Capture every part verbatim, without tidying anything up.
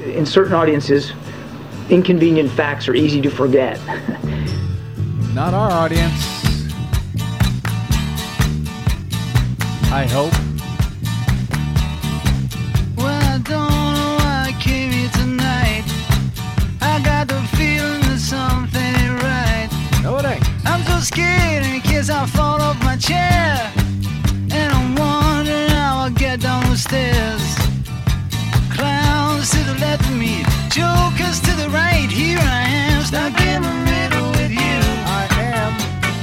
in certain audiences, inconvenient facts are easy to forget. Not our audience. I hope. Well, I don't know why I came here tonight. I got the feeling that something ain't right. No, it ain't. I'm so scared in case I fall off my chair. And I'm wondering how I'll get down the stairs. Clowns to the left of me, jokers to the right. Here I am, stuck in the middle with you. I am.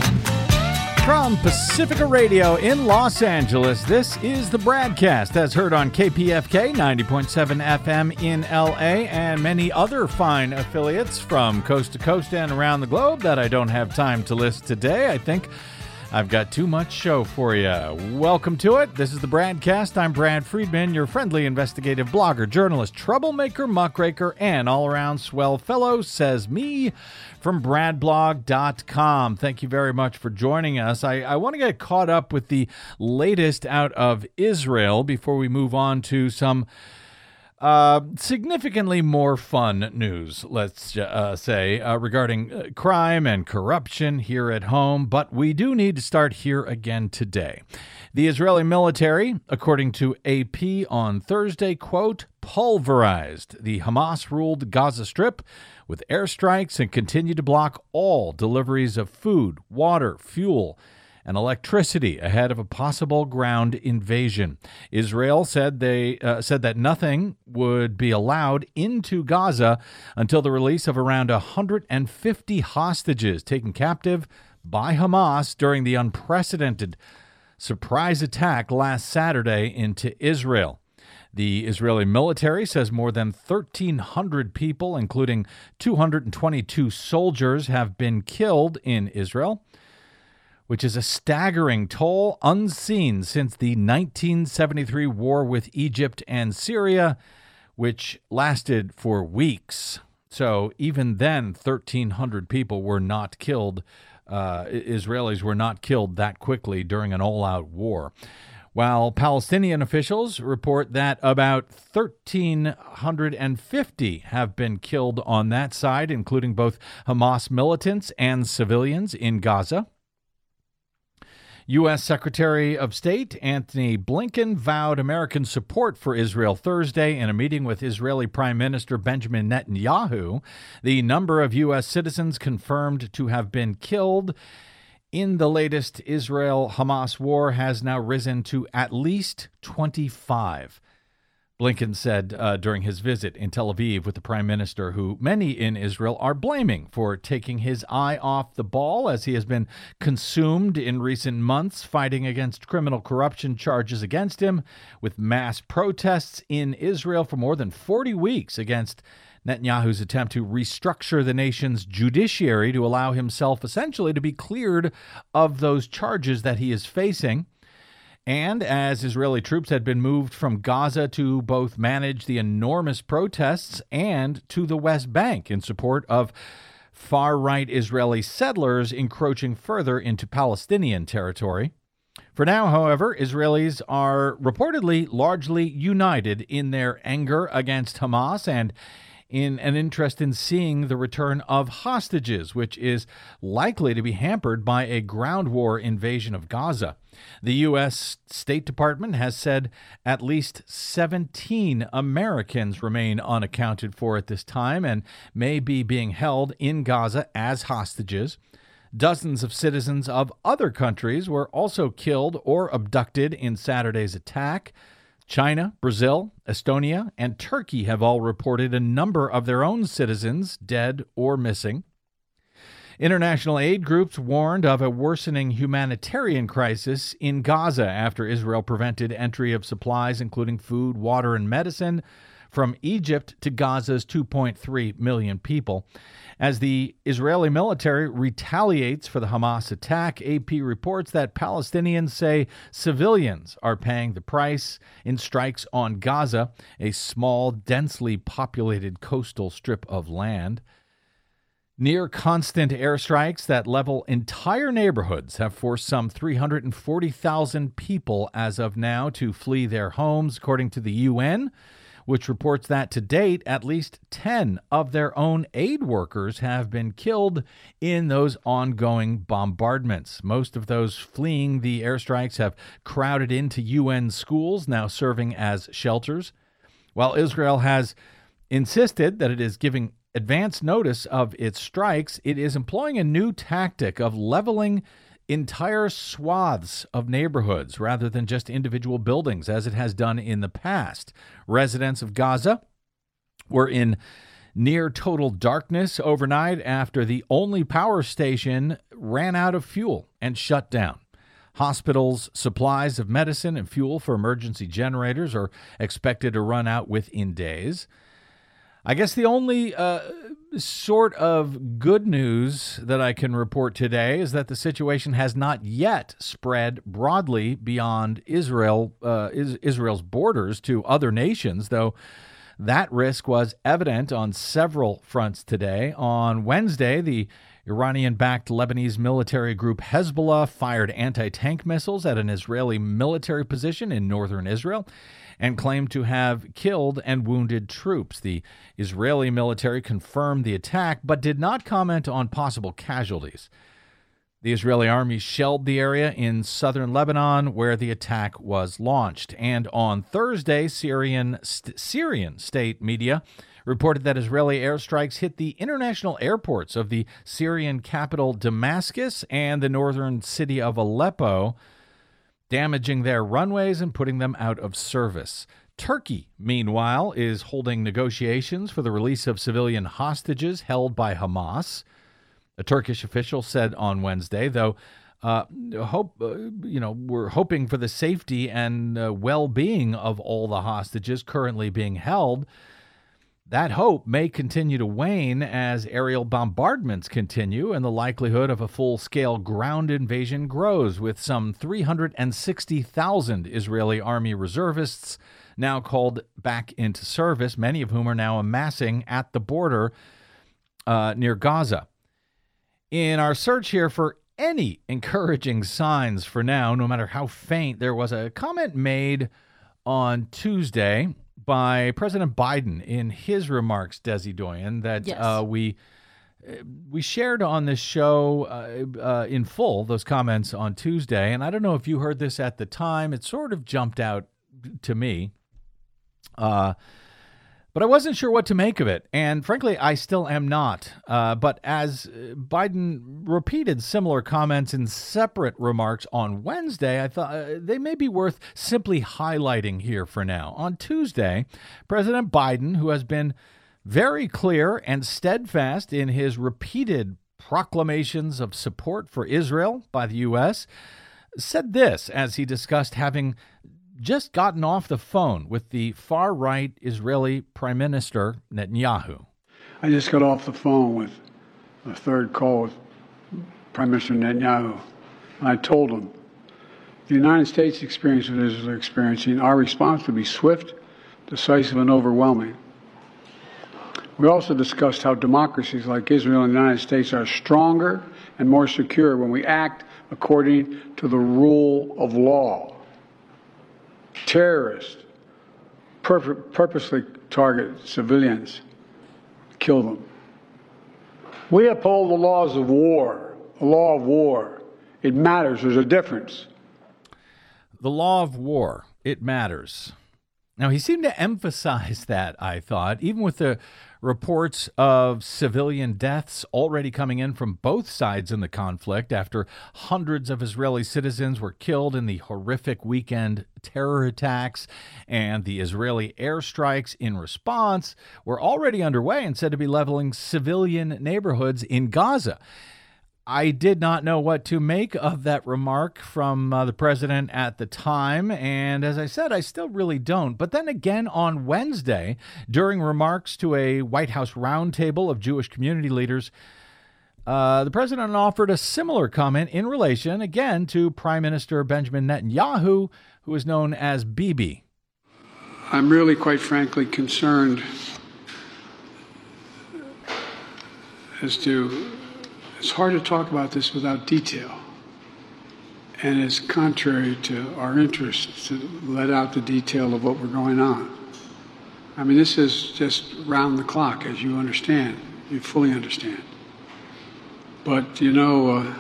From Pacifica Radio in Los Angeles, this is the Bradcast, as heard on K P F K ninety point seven F M in L A and many other fine affiliates from coast to coast and around the globe that I don't have time to list today. I think I've got too much show for you. Welcome to it. This is the Bradcast. I'm Brad Friedman, your friendly investigative blogger, journalist, troublemaker, muckraker, and all-around swell fellow, says me, from brad blog dot com. Thank you very much for joining us. I, I want to get caught up with the latest out of Israel before we move on to some Uh, significantly more fun news, let's uh, say, uh, regarding uh, crime and corruption here at home. But we do need to start here again today. The Israeli military, according to A P on Thursday, quote, pulverized the Hamas-ruled Gaza Strip with airstrikes and continued to block all deliveries of food, water, fuel, and electricity ahead of a possible ground invasion. Israel said they uh, said that nothing would be allowed into Gaza until the release of around one hundred fifty hostages taken captive by Hamas during the unprecedented surprise attack last Saturday into Israel. The Israeli military says more than thirteen hundred people, including two hundred twenty-two soldiers, have been killed in Israel, which is a staggering toll unseen since the nineteen seventy-three war with Egypt and Syria, which lasted for weeks. So even then, thirteen hundred people were not killed. Uh, Israelis were not killed that quickly during an all-out war. While Palestinian officials report that about one thousand three hundred fifty have been killed on that side, including both Hamas militants and civilians in Gaza. U S. Secretary of State Antony Blinken vowed American support for Israel Thursday in a meeting with Israeli Prime Minister Benjamin Netanyahu. The number of U S citizens confirmed to have been killed in the latest Israel-Hamas war has now risen to at least twenty-five. Blinken said uh, during his visit in Tel Aviv with the prime minister, who many in Israel are blaming for taking his eye off the ball as he has been consumed in recent months fighting against criminal corruption charges against him, with mass protests in Israel for more than forty weeks against Netanyahu's attempt to restructure the nation's judiciary to allow himself essentially to be cleared of those charges that he is facing. And as Israeli troops had been moved from Gaza to both manage the enormous protests and to the West Bank in support of far-right Israeli settlers encroaching further into Palestinian territory. For now, however, Israelis are reportedly largely united in their anger against Hamas and in an interest in seeing the return of hostages, which is likely to be hampered by a ground war invasion of Gaza. The U S. State Department has said at least seventeen Americans remain unaccounted for at this time and may be being held in Gaza as hostages. Dozens of citizens of other countries were also killed or abducted in Saturday's attack. China, Brazil, Estonia, and Turkey have all reported a number of their own citizens dead or missing. International aid groups warned of a worsening humanitarian crisis in Gaza after Israel prevented entry of supplies, including food, water, and medicine, from Egypt to Gaza's two point three million people. As the Israeli military retaliates for the Hamas attack, A P reports that Palestinians say civilians are paying the price in strikes on Gaza, a small, densely populated coastal strip of land. Near constant airstrikes that level entire neighborhoods have forced some three hundred forty thousand people as of now to flee their homes, according to the U N, which reports that to date, at least ten of their own aid workers have been killed in those ongoing bombardments. Most of those fleeing the airstrikes have crowded into U N schools, now serving as shelters. While Israel has insisted that it is giving advance notice of its strikes, it is employing a new tactic of leveling entire swaths of neighborhoods rather than just individual buildings, as it has done in the past. Residents of Gaza were in near total darkness overnight after the only power station ran out of fuel and shut down. Hospitals' supplies of medicine and fuel for emergency generators are expected to run out within days. I guess the only uh, sort of good news that I can report today is that the situation has not yet spread broadly beyond Israel, uh, is Israel's borders to other nations, though that risk was evident on several fronts today. On Wednesday, the Iranian-backed Lebanese military group Hezbollah fired anti-tank missiles at an Israeli military position in northern Israel and claimed to have killed and wounded troops. The Israeli military confirmed the attack, but did not comment on possible casualties. The Israeli army shelled the area in southern Lebanon where the attack was launched. And on Thursday, Syrian, st- Syrian state media reported that Israeli airstrikes hit the international airports of the Syrian capital Damascus and the northern city of Aleppo, damaging their runways and putting them out of service. Turkey, meanwhile, is holding negotiations for the release of civilian hostages held by Hamas. A Turkish official said on Wednesday, though, uh, hope uh, you know, we're hoping for the safety and uh, well-being of all the hostages currently being held. That hope may continue to wane as aerial bombardments continue and the likelihood of a full-scale ground invasion grows, with some three hundred sixty thousand Israeli army reservists now called back into service, many of whom are now amassing at the border uh, near Gaza. In our search here for any encouraging signs for now, no matter how faint, there was a comment made on Tuesday by President Biden in his remarks, Desi Doyen, that yes. uh, we we shared on this show uh, uh, in full, those comments on Tuesday. And I don't know if you heard this at the time. It sort of jumped out to me. Uh, but I wasn't sure what to make of it. And frankly, I still am not. Uh, but as Biden repeated similar comments in separate remarks on Wednesday, I thought uh, they may be worth simply highlighting here for now. On Tuesday, President Biden, who has been very clear and steadfast in his repeated proclamations of support for Israel by the U S, said this as he discussed having just gotten off the phone with the far-right Israeli Prime Minister Netanyahu. I just got off the phone with a third call with Prime Minister Netanyahu, and I told him the United States experience what Israel is experiencing, our response would be swift, decisive, and overwhelming. We also discussed how democracies like Israel and the United States are stronger and more secure when we act according to the rule of law. Terrorists pur- purposely target civilians, kill them. We uphold the laws of war, the law of war. It matters. There's a difference. The law of war. It matters. Now, he seemed to emphasize that, I thought, even with the reports of civilian deaths already coming in from both sides in the conflict after hundreds of Israeli citizens were killed in the horrific weekend terror attacks, and the Israeli airstrikes in response were already underway and said to be leveling civilian neighborhoods in Gaza. I did not know what to make of that remark from uh, the president at the time, and as I said, I still really don't. But then again, on Wednesday, during remarks to a White House roundtable of Jewish community leaders, uh, the president offered a similar comment in relation, again, to Prime Minister Benjamin Netanyahu, who is known as Bibi. I'm really, quite frankly, concerned as to... It's hard to talk about this without detail, and it's contrary to our interests to let out the detail of what we're going on. I mean, this is just round the clock, as you understand. You fully understand. But, you know, uh,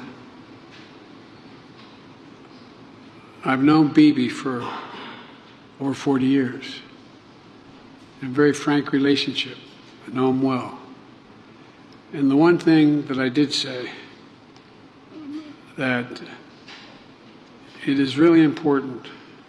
I've known Bibi for over forty years. In a very frank relationship. I know him well. And the one thing that I did say, that it is really important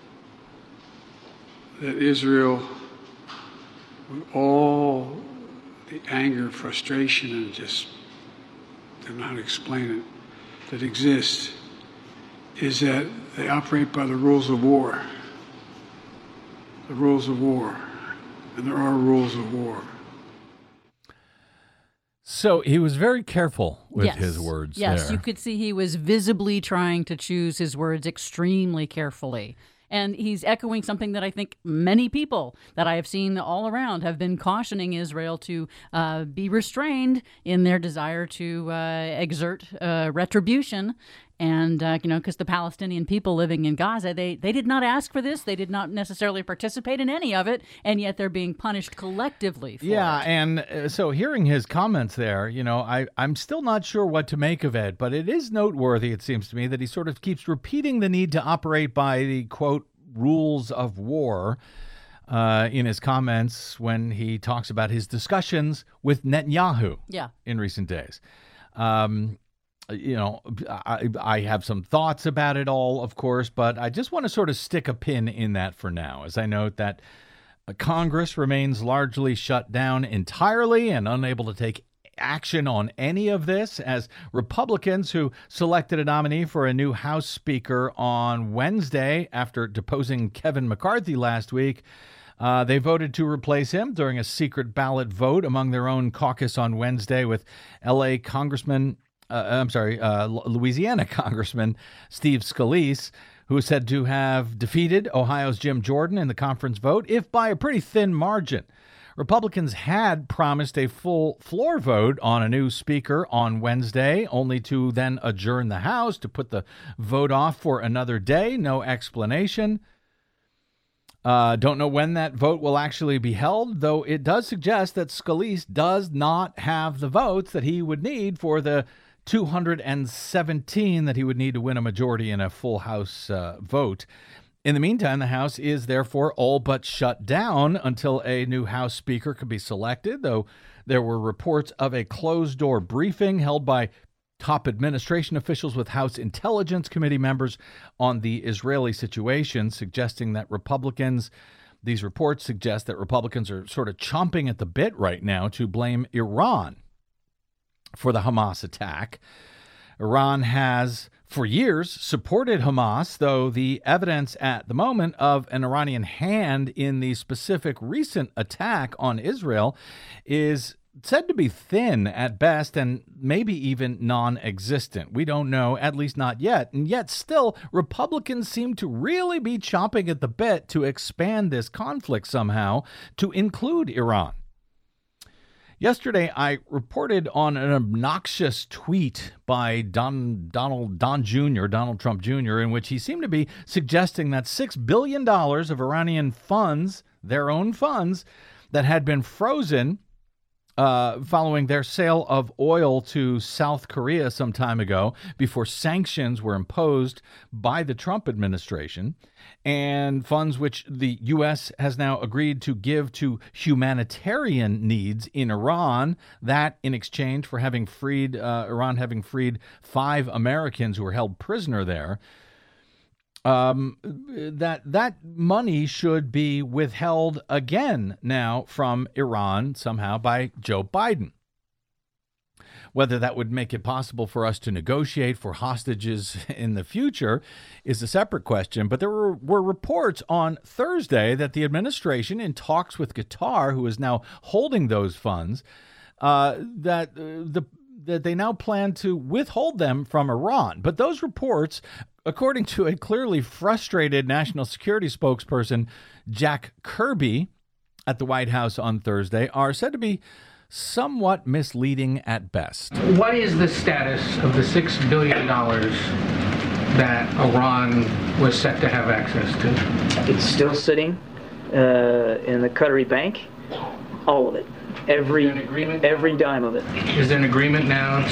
that Israel, with all the anger, frustration, and just, I don't know how to explain it, that exists, is that they operate by the rules of war. The rules of war. And there are rules of war. So he was very careful with yes. his words Yes, there. you could see he was visibly trying to choose his words extremely carefully. And he's echoing something that I think many people that I have seen all around have been cautioning Israel to uh, be restrained in their desire to uh, exert uh, retribution. And, uh, you know, because the Palestinian people living in Gaza, they, they did not ask for this. They did not necessarily participate in any of it. And yet they're being punished collectively for yeah, it. and uh, so hearing his comments there, you know, I, I'm still not sure what to make of it. But it is noteworthy, it seems to me, that he sort of keeps repeating the need to operate by the, quote, rules of war uh, in his comments when he talks about his discussions with Netanyahu yeah. in recent days. Um You know, I, I have some thoughts about it all, of course, but I just want to sort of stick a pin in that for now, as I note that Congress remains largely shut down entirely and unable to take action on any of this, as Republicans who selected a nominee for a new House Speaker on Wednesday after deposing Kevin McCarthy last week, Uh, they voted to replace him during a secret ballot vote among their own caucus on Wednesday with L A Congressman Uh, I'm sorry, uh, Louisiana Congressman Steve Scalise, who is said to have defeated Ohio's Jim Jordan in the conference vote, if by a pretty thin margin. Republicans had promised a full floor vote on a new speaker on Wednesday, only to then adjourn the House to put the vote off for another day. No explanation. Uh, don't know when that vote will actually be held, though it does suggest that Scalise does not have the votes that he would need for the two hundred seventeen that he would need to win a majority in a full House uh, vote. In the meantime, the House is therefore all but shut down until a new House Speaker could be selected, though there were reports of a closed-door briefing held by top administration officials with House Intelligence Committee members on the Israeli situation, suggesting that Republicans, these reports suggest that Republicans are sort of chomping at the bit right now to blame Iran for the Hamas attack. Iran has, for years, supported Hamas, though the evidence at the moment of an Iranian hand in the specific recent attack on Israel is said to be thin at best and maybe even non-existent. We don't know, at least not yet. And yet still, Republicans seem to really be chomping at the bit to expand this conflict somehow to include Iran. Yesterday, I reported on an obnoxious tweet by Don, Donald Don Junior, Donald Trump Junior, in which he seemed to be suggesting that six billion dollars of Iranian funds, their own funds, that had been frozen uh, following their sale of oil to South Korea some time ago, before sanctions were imposed by the Trump administration, and funds which the U S has now agreed to give to humanitarian needs in Iran, that in exchange for having freed, uh, Iran having freed five Americans who were held prisoner there, um, that that money should be withheld again now from Iran somehow by Joe Biden. Whether that would make it possible for us to negotiate for hostages in the future is a separate question. But there were, were reports on Thursday that the administration, in talks with Qatar, who is now holding those funds, uh, that uh, the that they now plan to withhold them from Iran. But those reports, according to a clearly frustrated national security spokesperson, Jack Kirby, at the White House on Thursday, are said to be somewhat misleading at best. What is the status of the six billion dollars that Iran was set to have access to? It's still sitting uh, in the Qatari bank, all of it, every Is there an agreement? every dime of it. Is there an agreement now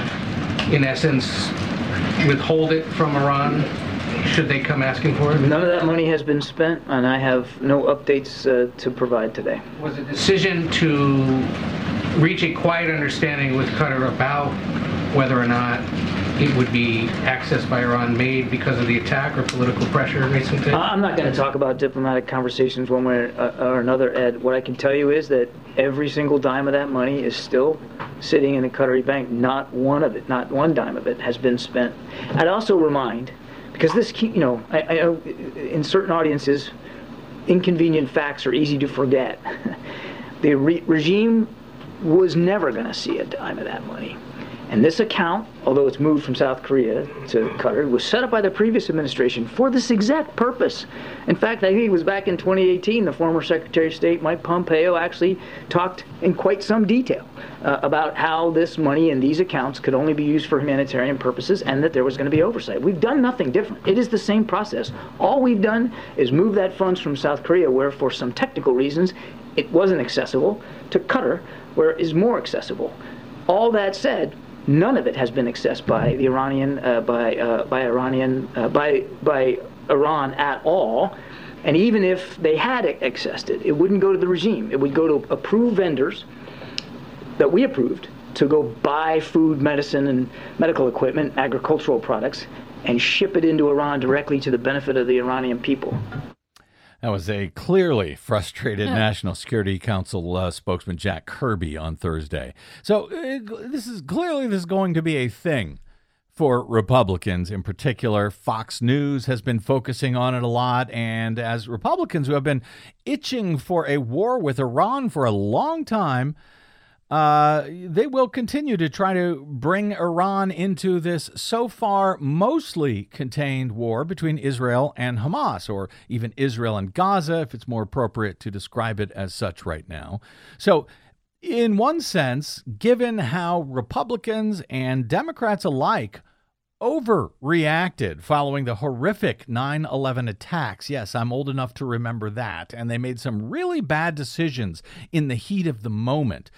to, in essence, withhold it from Iran should they come asking for it? None of that money has been spent, and I have no updates uh, to provide today. Was a decision to reach a quiet understanding with Qatar about whether or not it would be accessed by Iran made because of the attack or political pressure recently? I'm not going to talk about diplomatic conversations one way or, or another, Ed. What I can tell you is that every single dime of that money is still sitting in the Qatari bank. Not one of it, not one dime of it has been spent. I'd also remind, because this, you know, I, I know in certain audiences, inconvenient facts are easy to forget. The re- regime was never going to see a dime of that money. And this account, although it's moved from South Korea to Qatar, was set up by the previous administration for this exact purpose. In fact, I think it was back in twenty eighteen, the former Secretary of State, Mike Pompeo, actually talked in quite some detail uh, about how this money in these accounts could only be used for humanitarian purposes and that there was going to be oversight. We've done nothing different. It is the same process. All we've done is move that funds from South Korea, where for some technical reasons it wasn't accessible, to Qatar, where it is more accessible. All that said, none of it has been accessed by the Iranian, uh, by uh, by Iranian, uh, by by Iran at all. And even if they had accessed it, it wouldn't go to the regime. It would go to approved vendors that we approved to go buy food, medicine, and medical equipment, agricultural products, and ship it into Iran directly to the benefit of the Iranian people. That was a clearly frustrated National Security Council uh, spokesman Jack Kirby on Thursday. So uh, this is clearly this is going to be a thing for Republicans in particular. Fox News has been focusing on it a lot. And as Republicans who have been itching for a war with Iran for a long time, Uh, they will continue to try to bring Iran into this so far mostly contained war between Israel and Hamas, or even Israel and Gaza, if it's more appropriate to describe it as such right now. So in one sense, given how Republicans and Democrats alike overreacted following the horrific nine eleven attacks. Yes, I'm old enough to remember that. And they made some really bad decisions in the heat of the moment.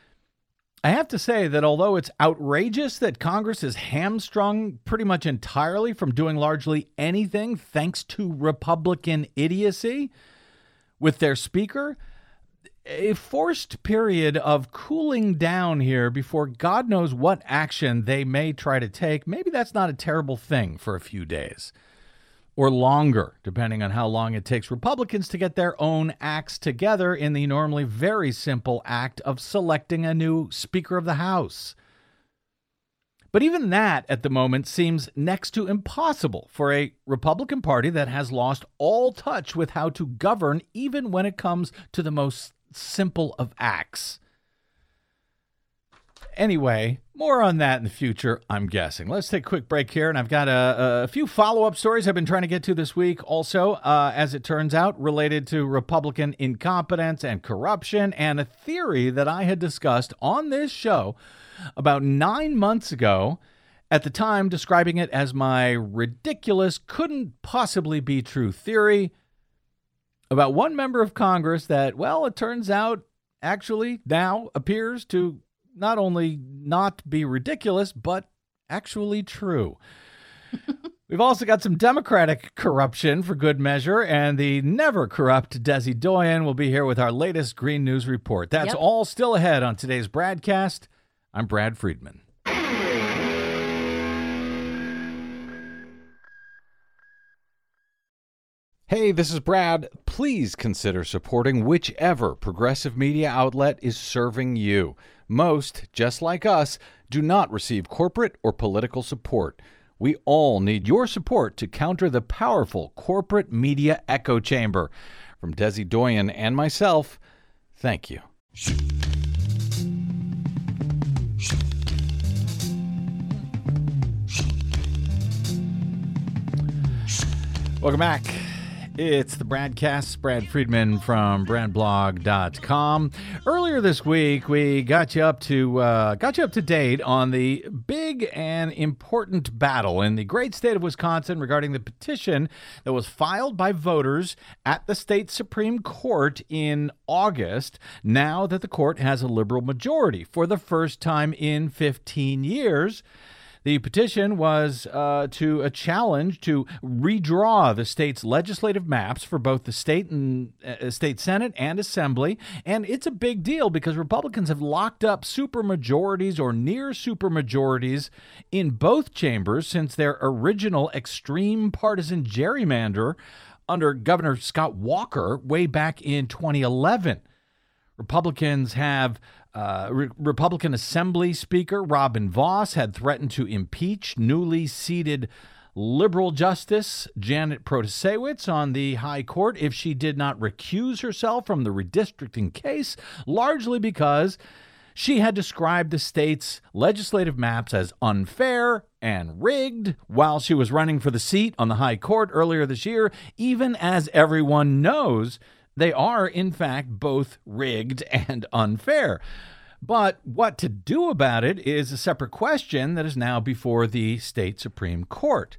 I have to say that although it's outrageous that Congress is hamstrung pretty much entirely from doing largely anything thanks to Republican idiocy with their speaker, a forced period of cooling down here before God knows what action they may try to take, maybe that's not a terrible thing for a few days. Or longer, depending on how long it takes Republicans to get their own acts together in the normally very simple act of selecting a new Speaker of the House. But even that, at the moment, seems next to impossible for a Republican Party that has lost all touch with how to govern, even when it comes to the most simple of acts. Anyway, more on that in the future, I'm guessing. Let's take a quick break here, and I've got a, a few follow-up stories I've been trying to get to this week also, uh, as it turns out, related to Republican incompetence and corruption, and a theory that I had discussed on this show about nine months ago, at the time describing it as my ridiculous, couldn't possibly be true theory about one member of Congress that, well, it turns out actually now appears to not only not be ridiculous, but actually true. We've also got some Democratic corruption for good measure, and the never corrupt Desi Doyen will be here with our latest Green News report. That's Yep. all still ahead on today's Bradcast. I'm Brad Friedman. Hey, this is Brad. Please consider supporting whichever progressive media outlet is serving you. Most, just like us, do not receive corporate or political support. We all need your support to counter the powerful corporate media echo chamber. From Desi Doyen and myself, thank you. Welcome back. It's the Bradcast. Brad Friedman from brad blog dot com. Earlier this week, we got you up to uh, got you up to date on the big and important battle in the great state of Wisconsin regarding the petition that was filed by voters at the state Supreme Court in August. Now that the court has a liberal majority for the first time in fifteen years. The petition was uh, to a challenge to redraw the state's legislative maps for both the state and uh, state Senate and Assembly. And it's a big deal because Republicans have locked up supermajorities or near supermajorities in both chambers since their original extreme partisan gerrymander under Governor Scott Walker way back in twenty eleven. Republicans have Uh, Re- Republican Assembly Speaker Robin Vos had threatened to impeach newly seated liberal Justice Janet Protasiewicz on the High Court if she did not recuse herself from the redistricting case, largely because she had described the state's legislative maps as unfair and rigged while she was running for the seat on the High Court earlier this year, even as everyone knows they are, in fact, both rigged and unfair. But what to do about it is a separate question that is now before the state Supreme Court.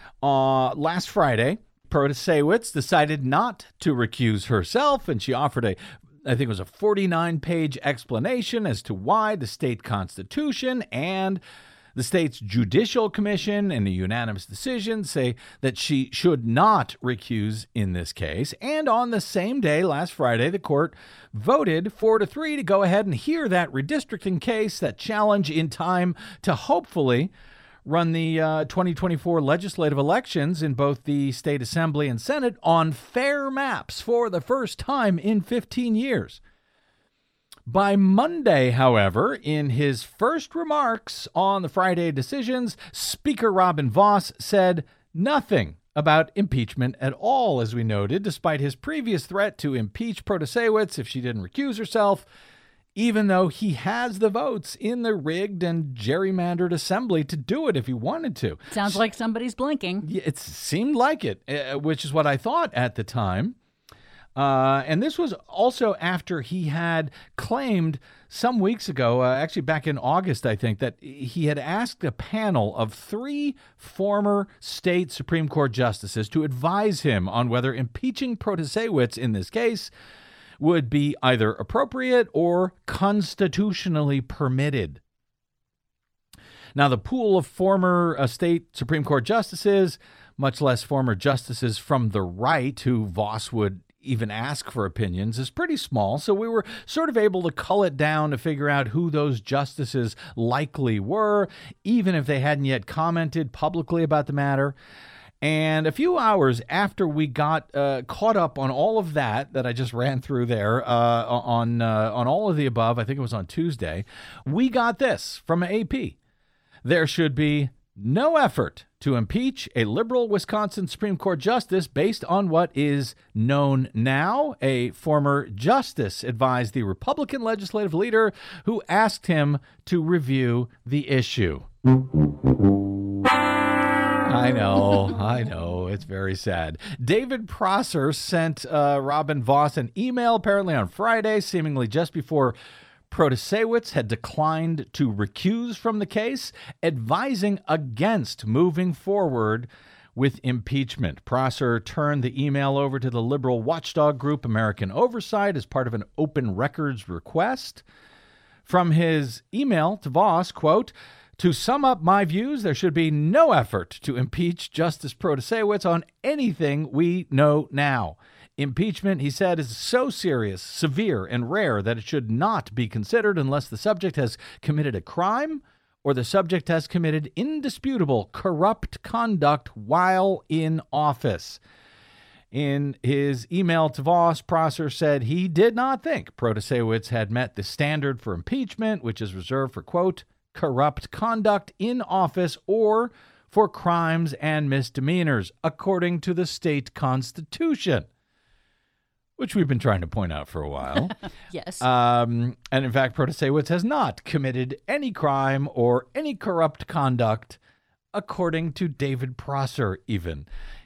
Uh, last Friday, Protasiewicz decided not to recuse herself, and she offered a, I think it was a forty-nine page explanation as to why the state constitution and the state's Judicial Commission, in a unanimous decision, say that she should not recuse in this case. And on the same day, last Friday, the court voted four to three to go ahead and hear that redistricting case, that challenge in time to hopefully run the uh, twenty twenty-four legislative elections in both the state Assembly and Senate on fair maps for the first time in fifteen years. By Monday, however, in his first remarks on the Friday decisions, Speaker Robin Vos said nothing about impeachment at all, as we noted, despite his previous threat to impeach Protasiewicz if she didn't recuse herself, even though he has the votes in the rigged and gerrymandered Assembly to do it if he wanted to. Sounds like somebody's blinking. It seemed like it, uh, which is what I thought at the time. Uh, and this was also after he had claimed some weeks ago, uh, actually back in August, I think, that he had asked a panel of three former state Supreme Court justices to advise him on whether impeaching Protasiewicz in this case would be either appropriate or constitutionally permitted. Now, the pool of former uh, state Supreme Court justices, much less former justices from the right who Vos would even ask for opinions, is pretty small, so we were sort of able to cull it down to figure out who those justices likely were, even if they hadn't yet commented publicly about the matter. And a few hours after we got uh, caught up on all of that that I just ran through there, uh, on uh, on all of the above, I think it was on Tuesday, we got this from A P. There should be no effort to impeach a liberal Wisconsin Supreme Court justice based on what is known now, a former justice advised the Republican legislative leader who asked him to review the issue. I know, I know. It's very sad. David Prosser sent uh, Robin Vos an email apparently on Friday, seemingly just before Protasiewicz had declined to recuse from the case, advising against moving forward with impeachment. Prosser turned the email over to the liberal watchdog group American Oversight as part of an open records request. From his email to Vos, quote, "To sum up my views, there should be no effort to impeach Justice Protasiewicz on anything we know now. Impeachment," he said, "is so serious, severe, and rare that it should not be considered unless the subject has committed a crime or the subject has committed indisputable corrupt conduct while in office." In his email to Vos, Prosser said he did not think Protasiewicz had met the standard for impeachment, which is reserved for, quote, corrupt conduct in office or for crimes and misdemeanors, according to the state constitution, which we've been trying to point out for a while. Yes. Um, and in fact, Protasiewicz has not committed any crime or any corrupt conduct, according to David Prosser even.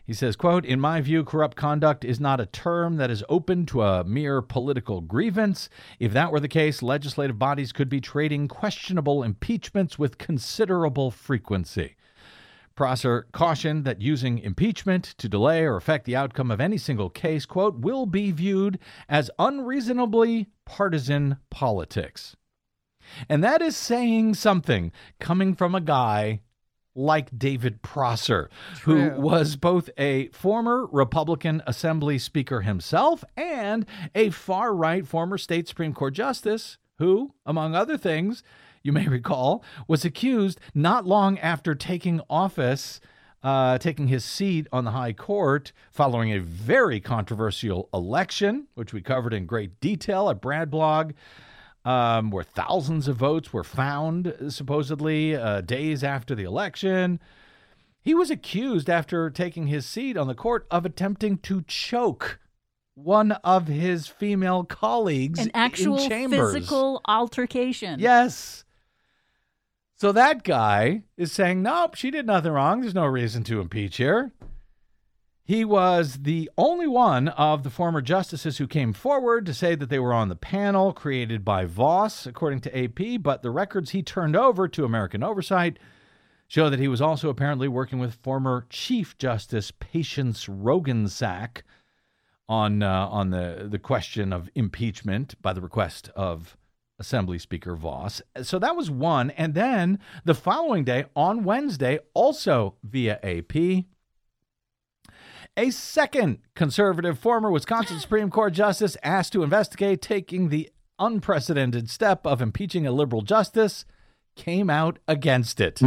He says, quote, "In my view, corrupt conduct is not a term that is open to a mere political grievance. If that were the case, legislative bodies could be trading questionable impeachments with considerable frequency." Prosser cautioned that using impeachment to delay or affect the outcome of any single case, quote, "will be viewed as unreasonably partisan politics." And that is saying something coming from a guy like David Prosser, True. who was both a former Republican Assembly Speaker himself and a far-right former state Supreme Court justice who, among other things, you may recall, was accused not long after taking office, uh, taking his seat on the High Court following a very controversial election, which we covered in great detail at Brad Blog, Um, where thousands of votes were found, supposedly, uh, days after the election. He was accused, after taking his seat on the court, of attempting to choke one of his female colleagues An actual in chambers. physical altercation. Yes. So that guy is saying, nope, she did nothing wrong. There's no reason to impeach her. He was the only one of the former justices who came forward to say that they were on the panel created by Voss, according to A P, but the records he turned over to American Oversight show that he was also apparently working with former Chief Justice Patience Roggensack on uh, on the, the question of impeachment by the request of Assembly Speaker Voss. So that was one. And then the following day, on Wednesday, also via A P, a second conservative former Wisconsin Supreme Court justice asked to investigate taking the unprecedented step of impeaching a liberal justice came out against it.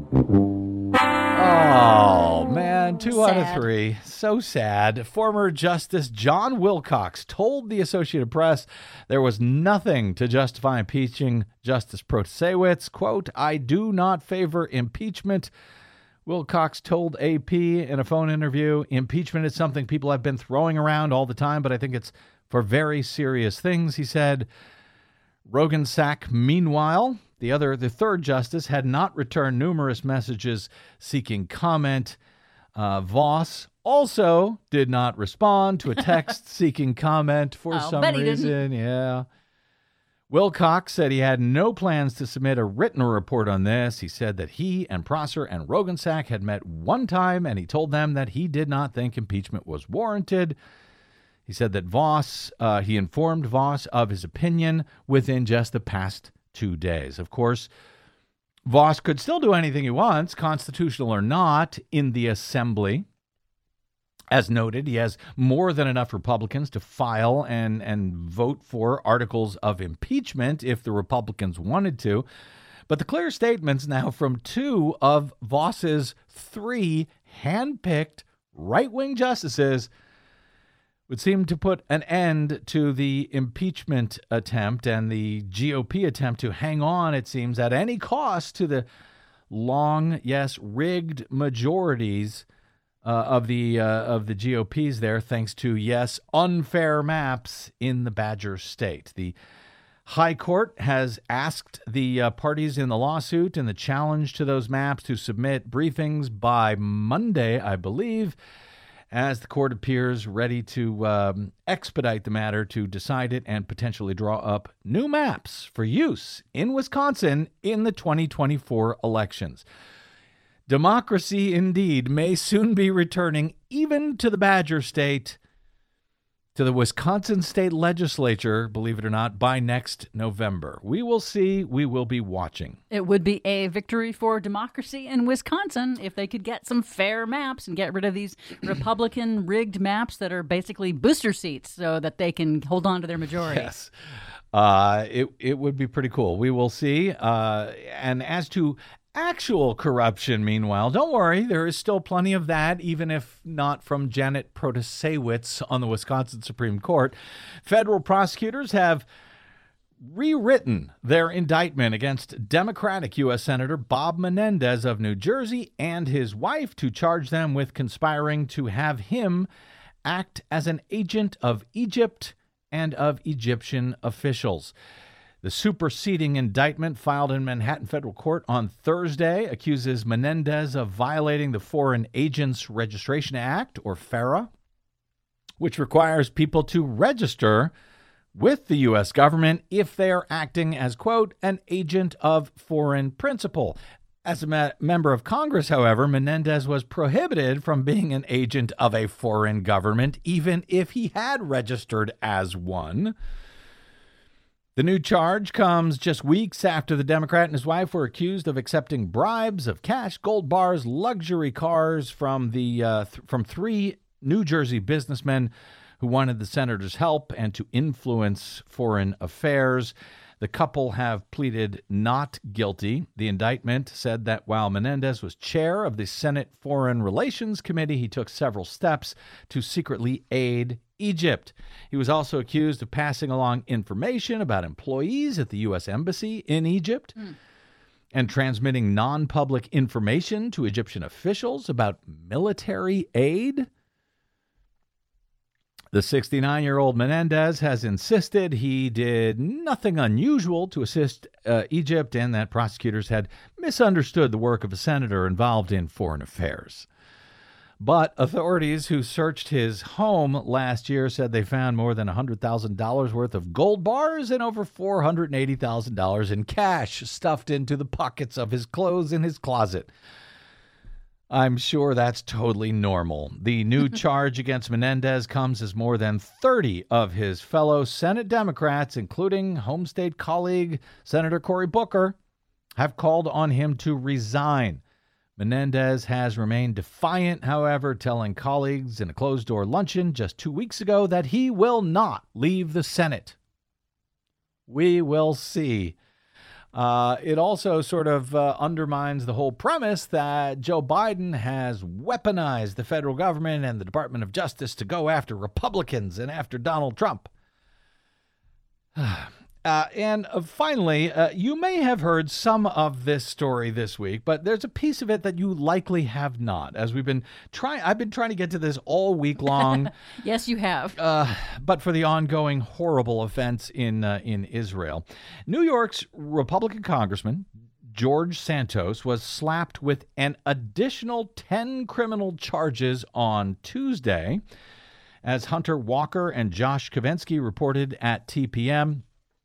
Oh, man, two out of Sad. three. So sad. Former Justice John Wilcox told the Associated Press there was nothing to justify impeaching Justice Protasiewicz. Quote, "I do not favor impeachment." Wilcox told A P in a phone interview, "Impeachment is something people have been throwing around all the time, but I think it's for very serious things," he said. Roggensack, meanwhile, the other, the third justice, had not returned numerous messages seeking comment. Uh, Voss also did not respond to a text seeking comment for Oh, some bet he reason. Yeah. Wilcox said he had no plans to submit a written report on this. He said that he and Prosser and Roggensack had met one time, and he told them that he did not think impeachment was warranted. He said that Voss, uh, he informed Voss of his opinion within just the past two days. Of course, Voss could still do anything he wants, constitutional or not, in the Assembly. As noted, he has more than enough Republicans to file and, and vote for articles of impeachment if the Republicans wanted to. But the clear statements now from two of Voss's three handpicked right-wing justices would seem to put an end to the impeachment attempt and the G O P attempt to hang on, it seems, at any cost to the long, yes, rigged majorities Uh, of the uh, of the G O Ps there, thanks to, yes, unfair maps in the Badger State. The High Court has asked the uh, parties in the lawsuit and the challenge to those maps to submit briefings by Monday, I believe, as the court appears ready to um, expedite the matter to decide it and potentially draw up new maps for use in Wisconsin in the twenty twenty-four elections. Democracy, indeed, may soon be returning even to the Badger State, to the Wisconsin State Legislature, believe it or not, by next November. We will see. We will be watching. It would be a victory for democracy in Wisconsin if they could get some fair maps and get rid of these Republican rigged maps that are basically booster seats so that they can hold on to their majority. Yes. Uh, it, it would be pretty cool. We will see. Uh, and as to actual corruption, meanwhile, don't worry, there is still plenty of that, even if not from Janet Protasiewicz on the Wisconsin Supreme Court. Federal prosecutors have rewritten their indictment against Democratic U S Senator Bob Menendez of New Jersey and his wife to charge them with conspiring to have him act as an agent of Egypt and of Egyptian officials. The superseding indictment filed in Manhattan federal court on Thursday accuses Menendez of violating the Foreign Agents Registration Act, or FARA, which requires people to register with the U S government if they are acting as, quote, an agent of foreign principal. As a me- member of Congress, however, Menendez was prohibited from being an agent of a foreign government, even if he had registered as one. The new charge comes just weeks after the Democrat and his wife were accused of accepting bribes of cash, gold bars, luxury cars from the uh, th- from three New Jersey businessmen who wanted the senator's help and to influence foreign affairs. The couple have pleaded not guilty. The indictment said that while Menendez was chair of the Senate Foreign Relations Committee, he took several steps to secretly aid Egypt. He was also accused of passing along information about employees at the U S Embassy in Egypt mm. and transmitting non-public information to Egyptian officials about military aid. The sixty-nine-year-old Menendez has insisted he did nothing unusual to assist uh, Egypt and that prosecutors had misunderstood the work of a senator involved in foreign affairs. But authorities who searched his home last year said they found more than one hundred thousand dollars worth of gold bars and over four hundred eighty thousand dollars in cash stuffed into the pockets of his clothes in his closet. I'm sure that's totally normal. The new charge against Menendez comes as more than thirty of his fellow Senate Democrats, including home state colleague Senator Cory Booker, have called on him to resign. Menendez has remained defiant, however, telling colleagues in a closed-door luncheon just two weeks ago that he will not leave the Senate. We will see. Uh, it also sort of uh, undermines the whole premise that Joe Biden has weaponized the federal government and the Department of Justice to go after Republicans and after Donald Trump. Uh, and uh, finally, uh, you may have heard some of this story this week, but there's a piece of it that you likely have not. As we've been trying, I've been trying to get to this all week long. Yes, you have. Uh, but for the ongoing horrible events in uh, in Israel, New York's Republican Congressman George Santos was slapped with an additional ten criminal charges on Tuesday, as Hunter Walker and Josh Kovensky reported at T P M.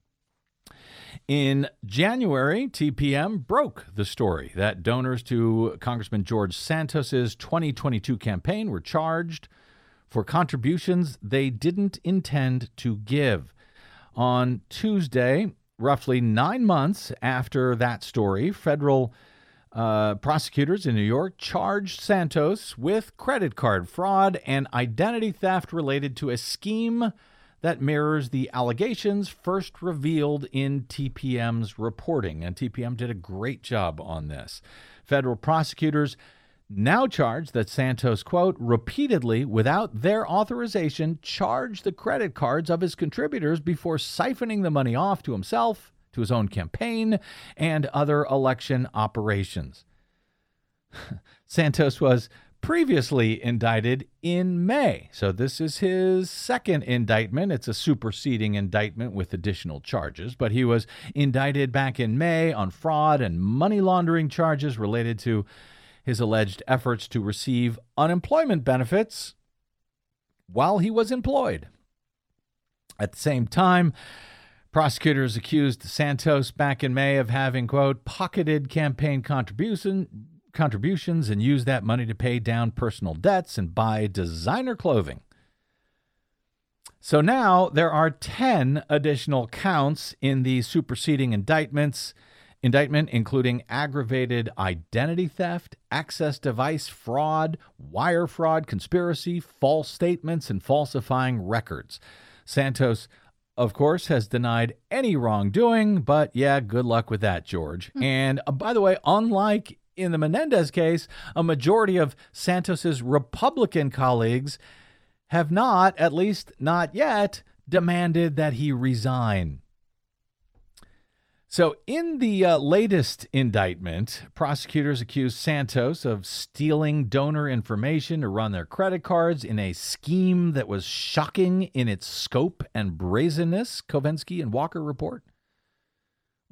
In January, T P M broke the story that donors to Congressman George Santos's twenty twenty-two campaign were charged for contributions they didn't intend to give. On Tuesday, roughly nine months after that story, federal uh, prosecutors in New York charged Santos with credit card fraud and identity theft related to a scheme that mirrors the allegations first revealed in T P M's reporting. And T P M did a great job on this. Federal prosecutors now charge that Santos, quote, repeatedly, without their authorization, charged the credit cards of his contributors before siphoning the money off to himself, to his own campaign, and other election operations. Santos was previously indicted in May. So this is his second indictment. It's a superseding indictment with additional charges, but he was indicted back in May on fraud and money laundering charges related to his alleged efforts to receive unemployment benefits while he was employed. At the same time, prosecutors accused Santos back in May of having, quote, pocketed campaign contribution contributions and use that money to pay down personal debts and buy designer clothing. So now there are ten additional counts in the superseding indictments, indictment, including aggravated identity theft, access device fraud, wire fraud, conspiracy, false statements, and falsifying records. Santos, of course, has denied any wrongdoing, but yeah, good luck with that, George. Mm. And uh, by the way, unlike in the Menendez case, a majority of Santos's Republican colleagues have not, at least not yet, demanded that he resign. So in the uh, latest indictment, prosecutors accused Santos of stealing donor information to run their credit cards in a scheme that was shocking in its scope and brazenness, Kovensky and Walker report.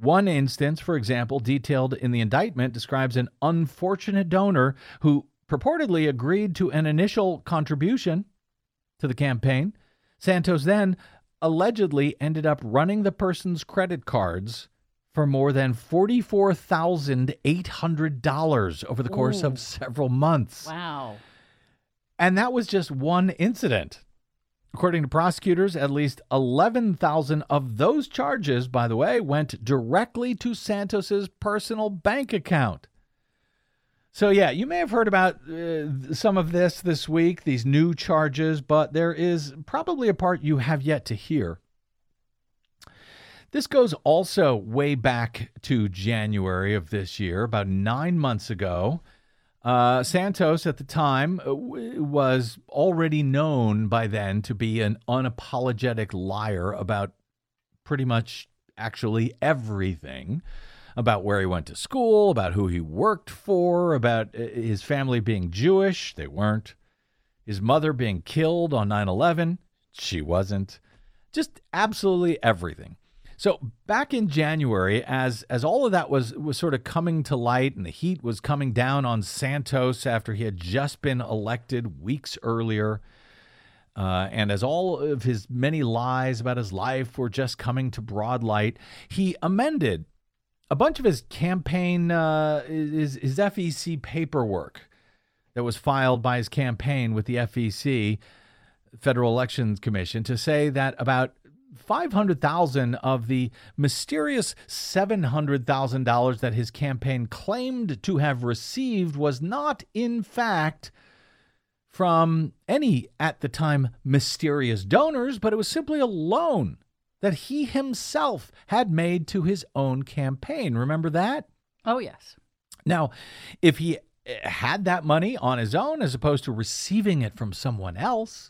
One instance, for example, detailed in the indictment, describes an unfortunate donor who purportedly agreed to an initial contribution to the campaign. Santos then allegedly ended up running the person's credit cards for more than forty-four thousand eight hundred dollars over the course Ooh. of several months. Wow. And that was just one incident. According to prosecutors, at least eleven thousand of those charges, by the way, went directly to Santos's personal bank account. So, yeah, you may have heard about uh, some of this this week, these new charges, but there is probably a part you have yet to hear. This goes also way back to January of this year, about nine months ago. Uh, Santos, at the time, w- was already known by then to be an unapologetic liar about pretty much actually everything, about where he went to school, about who he worked for, about his family being Jewish. They weren't. His mother being killed on nine eleven. She wasn't. Just absolutely everything. So back in January, as as all of that was was sort of coming to light and the heat was coming down on Santos after he had just been elected weeks earlier, uh, and as all of his many lies about his life were just coming to broad light, he amended a bunch of his campaign, uh, his, his F E C paperwork that was filed by his campaign with the F E C, Federal Elections Commission, to say that about five hundred thousand dollars of the mysterious seven hundred thousand dollars that his campaign claimed to have received was not, in fact, from any, at the time, mysterious donors, but it was simply a loan that he himself had made to his own campaign. Remember that? Oh, yes. Now, if he had that money on his own as opposed to receiving it from someone else,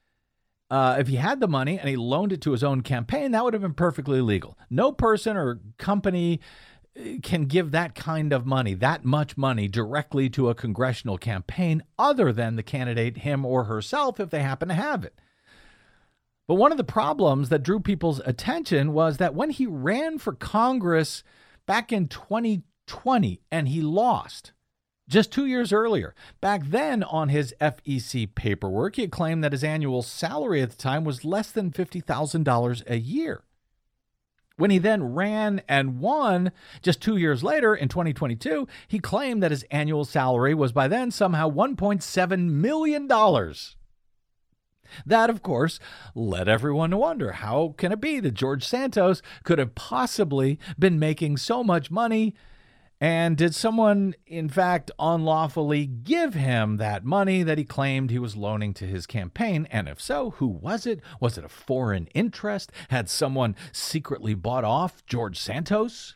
Uh, if he had the money and he loaned it to his own campaign, that would have been perfectly legal. No person or company can give that kind of money, that much money, directly to a congressional campaign other than the candidate, him or herself, if they happen to have it. But one of the problems that drew people's attention was that when he ran for Congress back in twenty twenty and he lost, just two years earlier, back then on his F E C paperwork, he had claimed that his annual salary at the time was less than fifty thousand dollars a year. When he then ran and won just two years later in twenty twenty-two, he claimed that his annual salary was by then somehow one point seven million dollars. That, of course, led everyone to wonder, how can it be that George Santos could have possibly been making so much money? And did someone, in fact, unlawfully give him that money that he claimed he was loaning to his campaign? And if so, who was it? Was it a foreign interest? Had someone secretly bought off George Santos?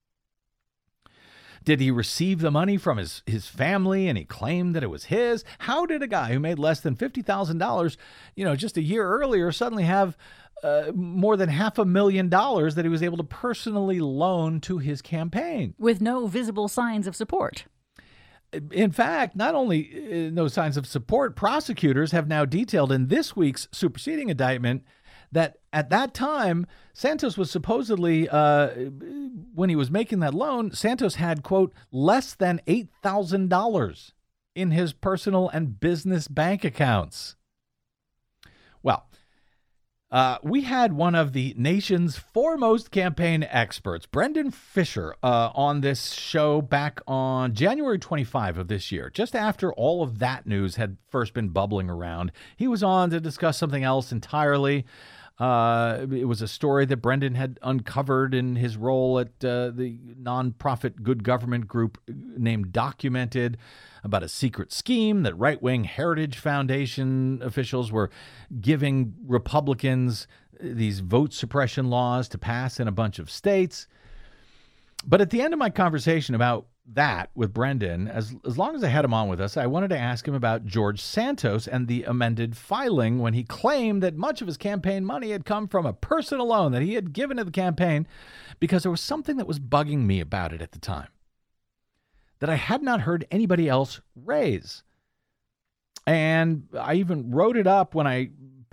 Did he receive the money from his, his family and he claimed that it was his? How did a guy who made less than fifty thousand dollars, you know, just a year earlier suddenly have Uh, more than half a million dollars that he was able to personally loan to his campaign? With no visible signs of support. In fact, not only uh, no signs of support, prosecutors have now detailed in this week's superseding indictment that at that time, Santos was supposedly, uh, when he was making that loan, Santos had, quote, less than eight thousand dollars in his personal and business bank accounts. Well, Uh, we had one of the nation's foremost campaign experts, Brendan Fisher, uh, on this show back on January twenty-fifth of this year, just after all of that news had first been bubbling around. He was on to discuss something else entirely. Uh, it was a story that Brendan had uncovered in his role at uh, the nonprofit good government group named Documented, about a secret scheme that right-wing Heritage Foundation officials were giving Republicans these vote suppression laws to pass in a bunch of states. But at the end of my conversation about that with Brendan, as, as long as I had him on with us, I wanted to ask him about George Santos and the amended filing when he claimed that much of his campaign money had come from a personal loan that he had given to the campaign, because there was something that was bugging me about it at the time that I had not heard anybody else raise. And I even wrote it up when I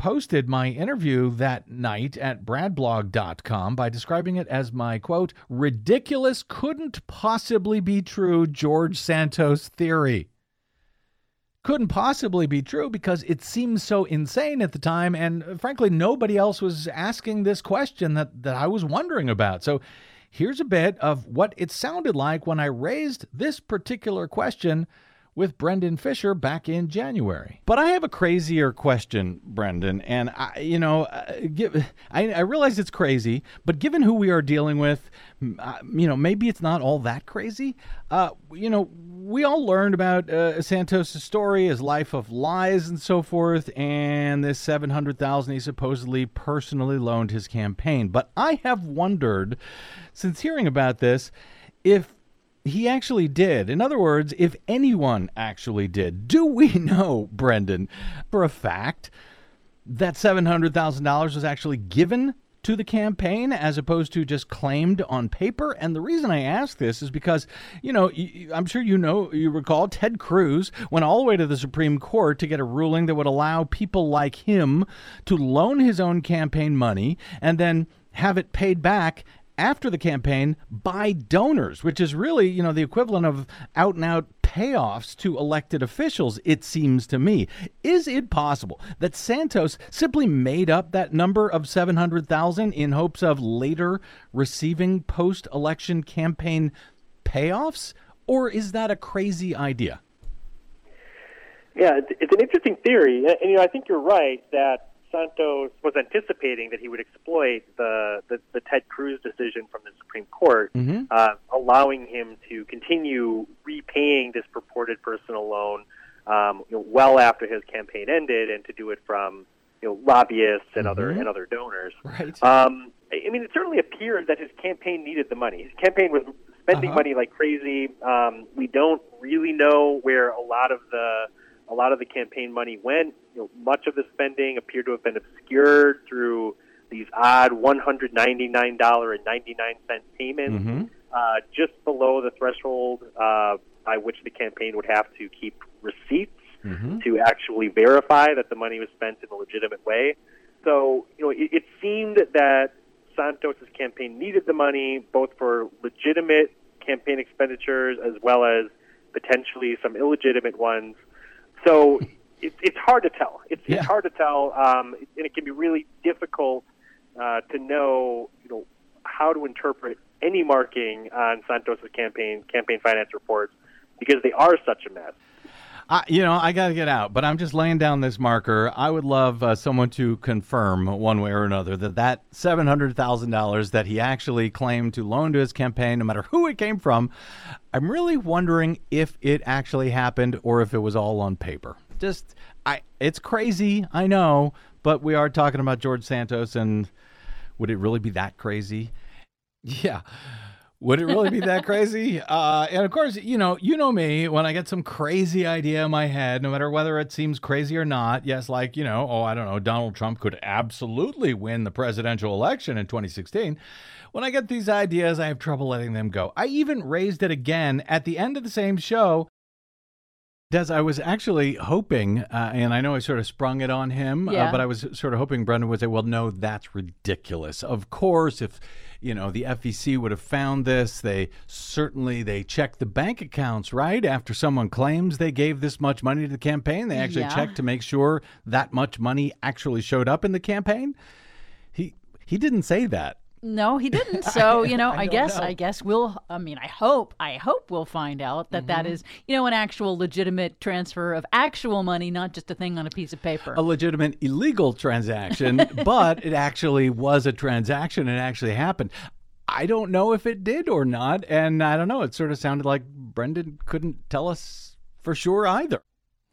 posted my interview that night at brad blog dot com by describing it as my, quote, ridiculous, couldn't possibly be true George Santos theory. Couldn't possibly be true because it seemed so insane at the time, and frankly, nobody else was asking this question that, that I was wondering about. So here's a bit of what it sounded like when I raised this particular question with Brendan Fisher back in January. But I have a crazier question, Brendan, and I, you know, uh, give, I, I realize it's crazy, but given who we are dealing with, uh, you know, maybe it's not all that crazy. Uh, you know, we all learned about uh, Santos' story, his life of lies and so forth, and this seven hundred thousand dollars he supposedly personally loaned his campaign. But I have wondered, since hearing about this, if he actually did. In other words, if anyone actually did. Do we know, Brendan, for a fact that seven hundred thousand dollars was actually given to the campaign as opposed to just claimed on paper? And the reason I ask this is because, you know, I'm sure you know, you recall Ted Cruz went all the way to the Supreme Court to get a ruling that would allow people like him to loan his own campaign money and then have it paid back after the campaign by donors, which is really, you know, the equivalent of out and out payoffs to elected officials, it seems to me. Is it possible that Santos simply made up that number of seven hundred thousand in hopes of later receiving post-election campaign payoffs? Or is that a crazy idea? Yeah, it's an interesting theory. And, you know, I think you're right that Santos was anticipating that he would exploit the, the, the Ted Cruz decision from the Supreme Court, mm-hmm. uh, allowing him to continue repaying this purported personal loan um, you know, well after his campaign ended, and to do it from you know lobbyists and mm-hmm. other and other donors. Right. Um, I mean, it certainly appeared that his campaign needed the money. His campaign was spending uh-huh. money like crazy. Um, we don't really know where a lot of the A lot of the campaign money went. You know, much of the spending appeared to have been obscured through these odd one hundred ninety-nine dollars and ninety-nine cents payments, mm-hmm. uh, just below the threshold uh, by which the campaign would have to keep receipts mm-hmm. to actually verify that the money was spent in a legitimate way. So, you know, it, it seemed that Santos' campaign needed the money both for legitimate campaign expenditures as well as potentially some illegitimate ones. So it, it's hard to tell. It's, yeah. it's hard to tell, um, and it can be really difficult uh, to know, you know, how to interpret any marking on Santos' campaign campaign finance reports because they are such a mess. I, you know, I got to get out, but I'm just laying down this marker. I would love uh, someone to confirm one way or another that that seven hundred thousand dollars that he actually claimed to loan to his campaign, no matter who it came from, I'm really wondering if it actually happened or if it was all on paper. Just, I, it's crazy, I know, but we are talking about George Santos, and would it really be that crazy? Yeah. Would it really be that crazy? Uh, and of course, you know, you know me, when I get some crazy idea in my head, no matter whether it seems crazy or not, yes, like, you know, oh, I don't know, Donald Trump could absolutely win the presidential election in twenty sixteen. When I get these ideas, I have trouble letting them go. I even raised it again at the end of the same show. Des, I was actually hoping, uh, and I know I sort of sprung it on him, yeah. uh, but I was sort of hoping Brendan would say, well, no, that's ridiculous. Of course, if, you know, the F E C would have found this, they certainly, they check the bank accounts, right? After someone claims they gave this much money to the campaign, they actually yeah. check to make sure that much money actually showed up in the campaign. He, he didn't say that. No, he didn't. So, you know, I I, guess know. I guess we'll, I mean, I hope, I hope we'll find out that mm-hmm. that is, you know, an actual legitimate transfer of actual money, not just a thing on a piece of paper. A legitimate illegal transaction, but it actually was a transaction. It actually happened. I don't know if it did or not. And I don't know. It sort of sounded like Brendan couldn't tell us for sure either.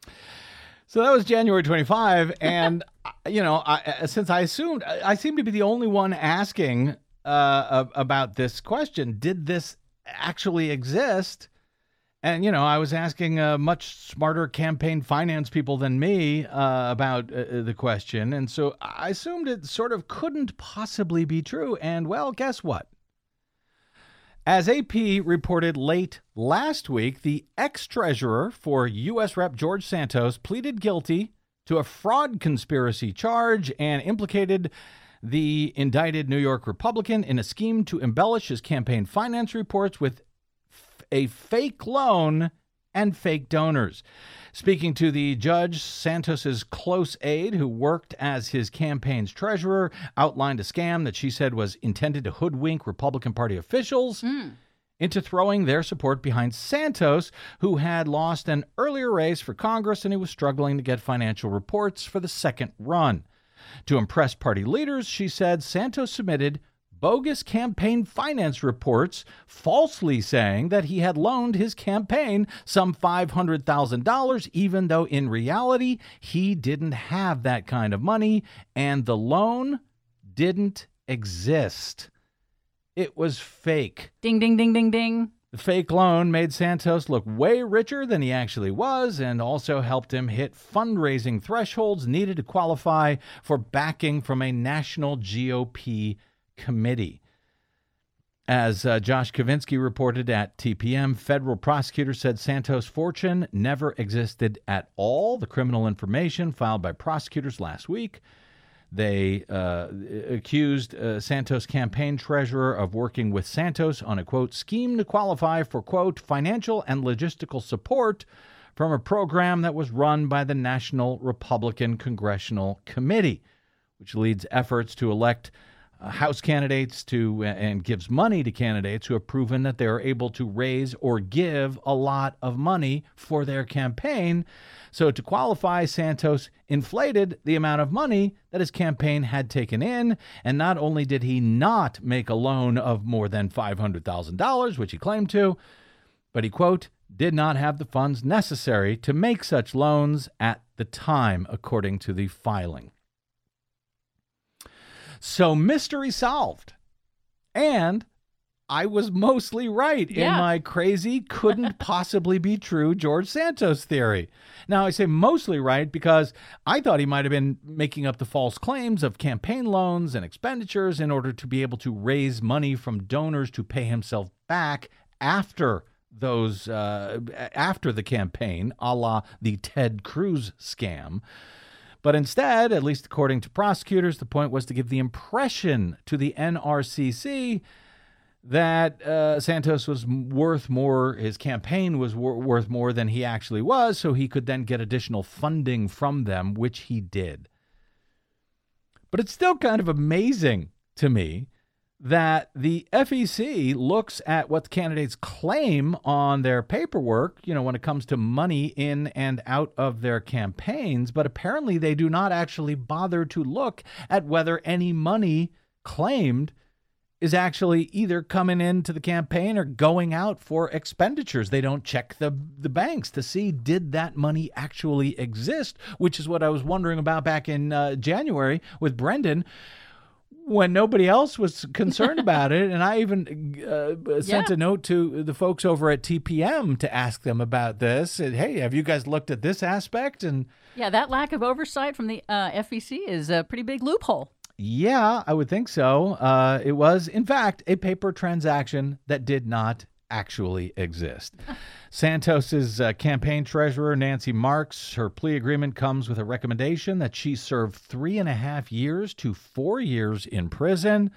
So that was January twenty-fifth, and, you know, I, since I assumed, I seem to be the only one asking uh, about this question, did this actually exist? And, you know, I was asking uh, much smarter campaign finance people than me uh, about uh, the question, and so I assumed it sort of couldn't possibly be true, and, well, guess what? As A P reported late last week, the ex-treasurer for U S Rep George Santos pleaded guilty to a fraud conspiracy charge and implicated the indicted New York Republican in a scheme to embellish his campaign finance reports with f- a fake loan and fake donors. Speaking to the judge, Santos's close aide, who worked as his campaign's treasurer, outlined a scam that she said was intended to hoodwink Republican Party officials mm. into throwing their support behind Santos, who had lost an earlier race for Congress and he was struggling to get financial reports for the second run. To impress party leaders, she said Santos submitted bogus campaign finance reports, falsely saying that he had loaned his campaign some five hundred thousand dollars, even though in reality he didn't have that kind of money, and the loan didn't exist. It was fake. Ding, ding, ding, ding, ding. The fake loan made Santos look way richer than he actually was and also helped him hit fundraising thresholds needed to qualify for backing from a national G O P committee. As uh, Josh Kavinsky reported at T P M, federal prosecutors said Santos' fortune never existed at all. The criminal information filed by prosecutors last week, they uh, accused uh, Santos' campaign treasurer of working with Santos on a, quote, scheme to qualify for, quote, financial and logistical support from a program that was run by the National Republican Congressional Committee, which leads efforts to elect Uh, House candidates to and gives money to candidates who have proven that they are able to raise or give a lot of money for their campaign. So to qualify, Santos inflated the amount of money that his campaign had taken in, and not only did he not make a loan of more than five hundred thousand dollars, which he claimed to, but he, quote, did not have the funds necessary to make such loans at the time, according to the filing. So mystery solved. And I was mostly right Yeah. in my crazy, couldn't possibly be true George Santos theory. Now, I say mostly right because I thought he might have been making up the false claims of campaign loans and expenditures in order to be able to raise money from donors to pay himself back after those, uh, after the campaign, a la the Ted Cruz scam. But instead, at least according to prosecutors, the point was to give the impression to the N R C C that uh, Santos was worth more, his campaign was wor- worth more than he actually was, so he could then get additional funding from them, which he did. But it's still kind of amazing to me that the F E C looks at what the candidates claim on their paperwork, you know, when it comes to money in and out of their campaigns, but apparently they do not actually bother to look at whether any money claimed is actually either coming into the campaign or going out for expenditures. They don't check the, the banks to see, did that money actually exist, which is what I was wondering about back in uh, January with Brendan, when nobody else was concerned about it. And I even uh, sent Yeah. a note to the folks over at T P M to ask them about this. And, hey, have you guys looked at this aspect? And Yeah, that lack of oversight from the uh, F E C is a pretty big loophole. yeah, I would think so. Uh, it was, in fact, a paper transaction that did not actually exist. Santos's uh, campaign treasurer, Nancy Marks, her plea agreement comes with a recommendation that she serve three and a half years to four years in prison.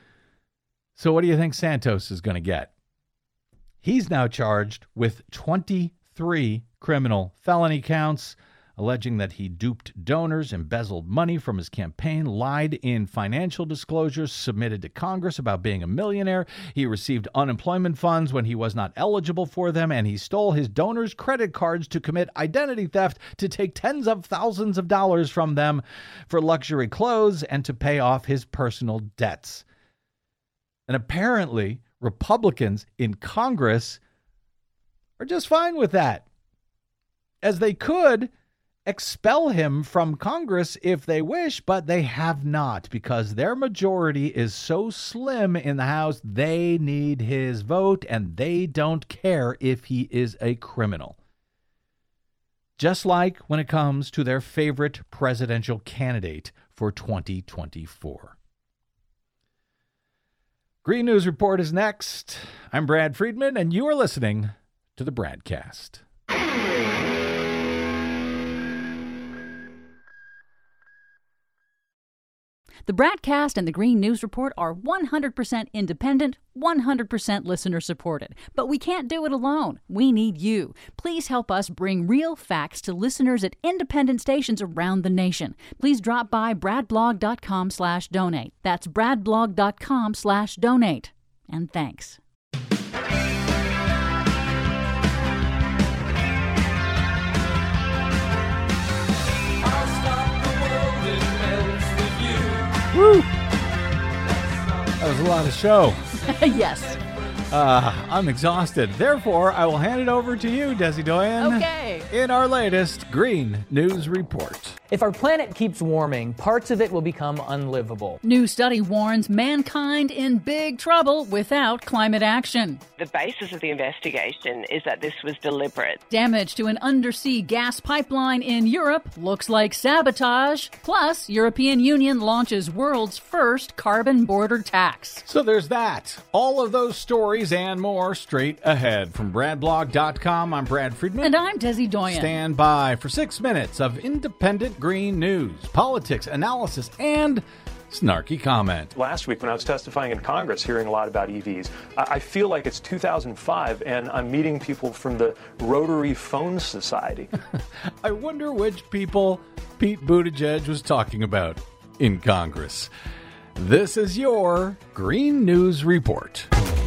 So what do you think Santos is going to get? He's now charged with twenty-three criminal felony counts, alleging that he duped donors, embezzled money from his campaign, lied in financial disclosures submitted to Congress about being a millionaire. He received unemployment funds when he was not eligible for them, and he stole his donors' credit cards to commit identity theft, to take tens of thousands of dollars from them for luxury clothes, and to pay off his personal debts. And apparently, Republicans in Congress are just fine with that, as they could expel him from Congress if they wish, but they have not, because their majority is so slim in the House, they need his vote, and they don't care if he is a criminal. Just like when it comes to their favorite presidential candidate for twenty twenty-four. Green News Report is next. I'm Brad Friedman, and you are listening to the Bradcast. The Bradcast and the Green News Report are one hundred percent independent, one hundred percent listener supported. But we can't do it alone. We need you. Please help us bring real facts to listeners at independent stations around the nation. Please drop by bradblog.com slash donate. That's bradblog.com slash donate. And thanks. Woo! That was a lot of show. Yes. Uh, I'm exhausted. Therefore, I will hand it over to you, Desi Doyen. Okay. In our latest Green News Report. If our planet keeps warming, parts of it will become unlivable. New study warns mankind in big trouble without climate action. The basis of the investigation is that this was deliberate. Damage to an undersea gas pipeline in Europe looks like sabotage. Plus, European Union launches world's first carbon border tax. So there's that. All of those stories and more straight ahead. From brad blog dot com, I'm Brad Friedman. And I'm Desi Doyen. Stand by for six minutes of independent green news, politics, analysis, and snarky comment. Last week when I was testifying in Congress, hearing a lot about E Vs, I feel like it's two thousand five and I'm meeting people from the Rotary Phone Society. I wonder which people Pete Buttigieg was talking about in Congress. This is your Green News Report.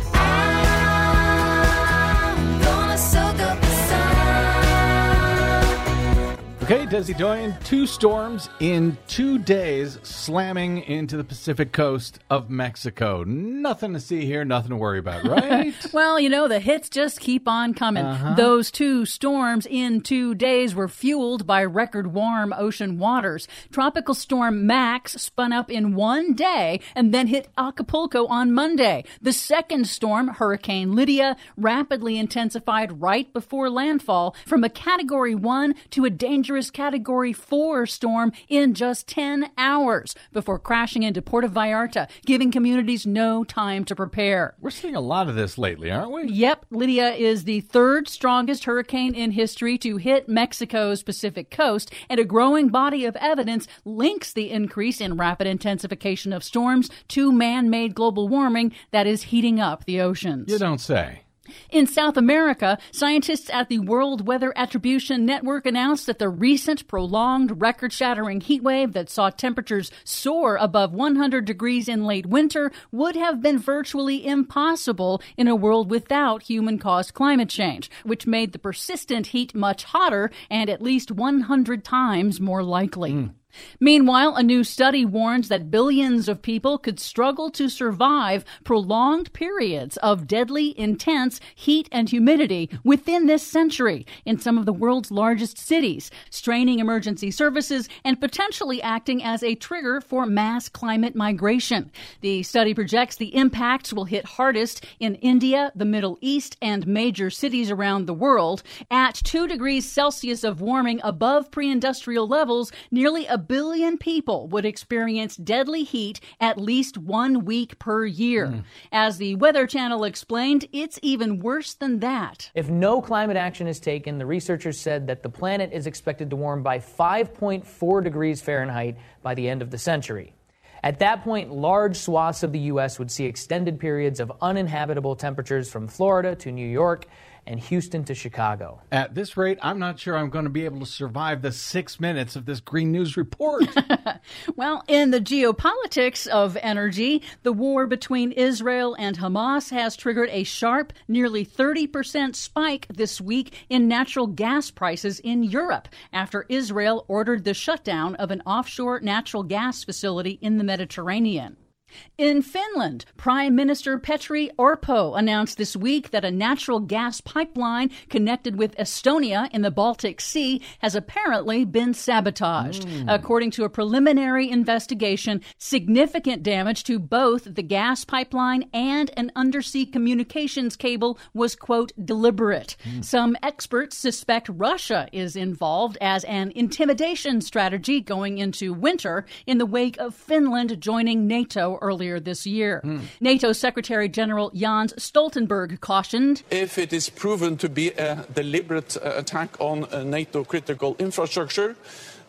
Okay, Desi Doyen, two storms in two days slamming into the Pacific coast of Mexico. Nothing to see here, nothing to worry about, right? Well, you know, the hits just keep on coming. Uh-huh. Those two storms in two days were fueled by record warm ocean waters. Tropical storm Max spun up in one day and then hit Acapulco on Monday. The second storm, Hurricane Lydia, rapidly intensified right before landfall from a Category one to a dangerous Category four storm in just ten hours before crashing into Puerto Vallarta, giving communities no time to prepare. We're seeing a lot of this lately, aren't we? Yep. Lydia is the third strongest hurricane in history to hit Mexico's Pacific coast, and a growing body of evidence links the increase in rapid intensification of storms to man-made global warming that is heating up the oceans. You don't say. In South America, scientists at the World Weather Attribution Network announced that the recent prolonged record-shattering heat wave that saw temperatures soar above one hundred degrees in late winter would have been virtually impossible in a world without human-caused climate change, which made the persistent heat much hotter and at least one hundred times more likely. Mm. Meanwhile, a new study warns that billions of people could struggle to survive prolonged periods of deadly, intense heat and humidity within this century in some of the world's largest cities, straining emergency services and potentially acting as a trigger for mass climate migration. The study projects the impacts will hit hardest in India, the Middle East, and major cities around the world. At two degrees Celsius of warming above pre-industrial levels, nearly a billion people would experience deadly heat at least one week per year. Mm. As the Weather Channel explained, it's even worse than that. If no climate action is taken, the researchers said that the planet is expected to warm by five point four degrees Fahrenheit by the end of the century. At that point, large swaths of the U S would see extended periods of uninhabitable temperatures from Florida to New York and Houston to Chicago. At this rate, I'm not sure I'm going to be able to survive the six minutes of this Green News Report. Well, in the geopolitics of energy, the war between Israel and Hamas has triggered a sharp, nearly thirty percent spike this week in natural gas prices in Europe after Israel ordered the shutdown of an offshore natural gas facility in the Mediterranean. In Finland, Prime Minister Petteri Orpo announced this week that a natural gas pipeline connected with Estonia in the Baltic Sea has apparently been sabotaged. Mm. According to a preliminary investigation, significant damage to both the gas pipeline and an undersea communications cable was, quote, deliberate. Mm. Some experts suspect Russia is involved as an intimidation strategy going into winter in the wake of Finland joining NATO earlier this year. Mm. NATO Secretary General Jens Stoltenberg cautioned, if it is proven to be a deliberate uh, attack on uh, NATO critical infrastructure,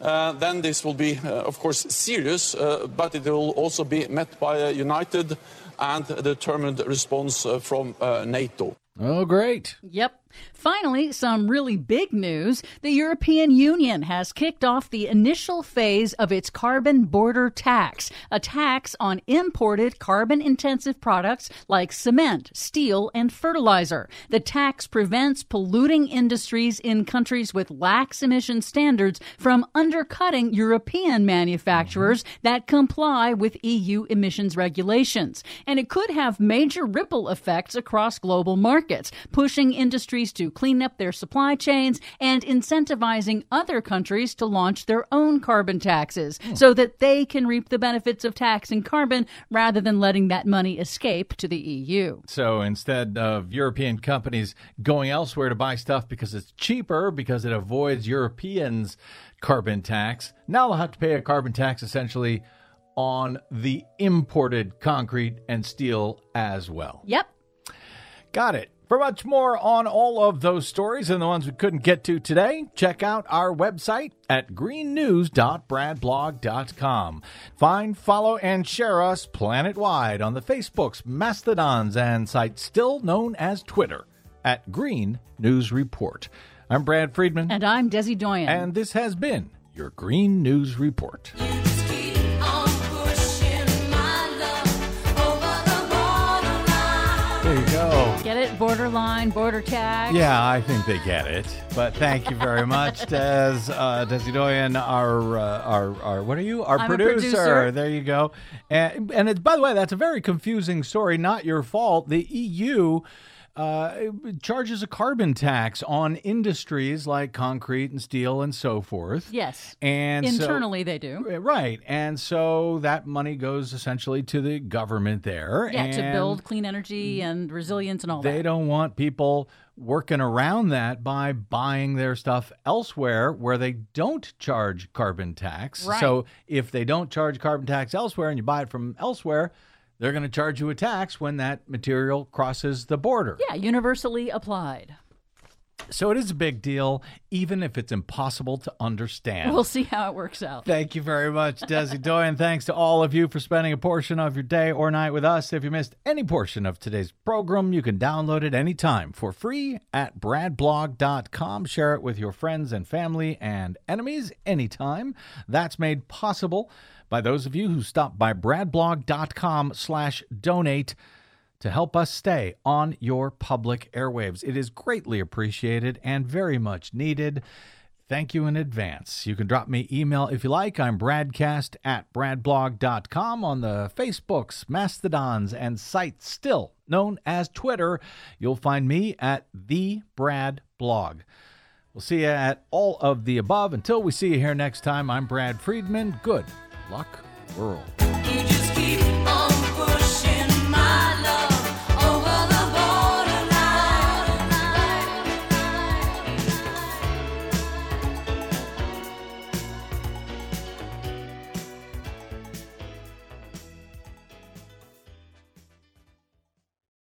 uh, then this will be, uh, of course, serious, uh, but it will also be met by a united and determined response uh, from uh, NATO. Oh, great. Yep. Finally, some really big news. The European Union has kicked off the initial phase of its carbon border tax, a tax on imported carbon-intensive products like cement, steel, and fertilizer. The tax prevents polluting industries in countries with lax emission standards from undercutting European manufacturers mm-hmm. that comply with E U emissions regulations. And it could have major ripple effects across global markets, pushing industries to clean up their supply chains and incentivizing other countries to launch their own carbon taxes oh. so that they can reap the benefits of taxing carbon rather than letting that money escape to the E U. So instead of European companies going elsewhere to buy stuff because it's cheaper, because it avoids Europeans' carbon tax, now they'll have to pay a carbon tax essentially on the imported concrete and steel as well. Yep. Got it. For much more on all of those stories and the ones we couldn't get to today, check out our website at green news dot brad blog dot com. Find, follow, and share us planet-wide on the Facebooks, Mastodons, and sites still known as Twitter at Green News Report. I'm Brad Friedman. And I'm Desi Doyen. And this has been your Green News Report. There you go. Get it? Borderline, border tag. Yeah, I think they get it. But thank you very much, Des, uh, Desi Doyen, our, uh, our, our, what are you? Our I'm producer. A producer. There you go. And, and it's, by the way, that's a very confusing story. Not your fault. The E U uh, charges a carbon tax on industries like concrete and steel and so forth. Yes. And internally so, they do. Right. And so that money goes essentially to the government there. Yeah, and to build clean energy and resilience and all they that. They don't want people working around that by buying their stuff elsewhere where they don't charge carbon tax. Right. So if they don't charge carbon tax elsewhere and you buy it from elsewhere, they're going to charge you a tax when that material crosses the border. Yeah, universally applied. So it is a big deal, even if it's impossible to understand. We'll see how it works out. Thank you very much, Desi Doyen. Thanks to all of you for spending a portion of your day or night with us. If you missed any portion of today's program, you can download it anytime for free at brad blog dot com. Share it with your friends and family and enemies anytime. That's made possible by those of you who stop by brad blog dot com slash donate to help us stay on your public airwaves. It is greatly appreciated and very much needed. Thank you in advance. You can drop me email if you like. I'm bradcast at brad blog dot com on the Facebooks, Mastodons, and sites still known as Twitter. You'll find me at the Brad Blog. We'll see you at all of the above. Until we see you here next time, I'm Brad Friedman. Good luck, world.